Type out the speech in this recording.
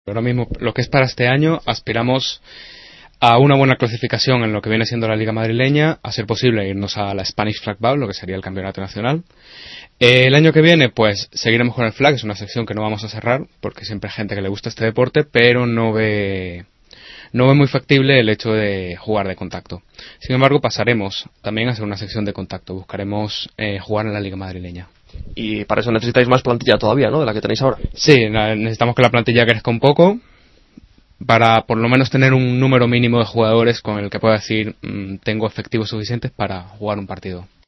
Ahora mismo, lo que es para este año, aspiramos a una buena clasificación en lo que viene siendo la Liga Madrileña, a ser posible irnos a la Spanish Flag Bowl, lo que sería el campeonato nacional. El año que viene, pues, seguiremos con el flag, es una sección que no vamos a cerrar, porque siempre hay gente que le gusta este deporte, pero no ve muy factible el hecho de jugar de contacto. Sin embargo, pasaremos también a ser una sección de contacto, buscaremos jugar en la Liga Madrileña. Y para eso necesitáis más plantilla todavía, ¿no?, de la que tenéis ahora. Sí, necesitamos que la plantilla crezca un poco, para por lo menos tener un número mínimo de jugadores con el que pueda decir tengo efectivos suficientes para jugar un partido.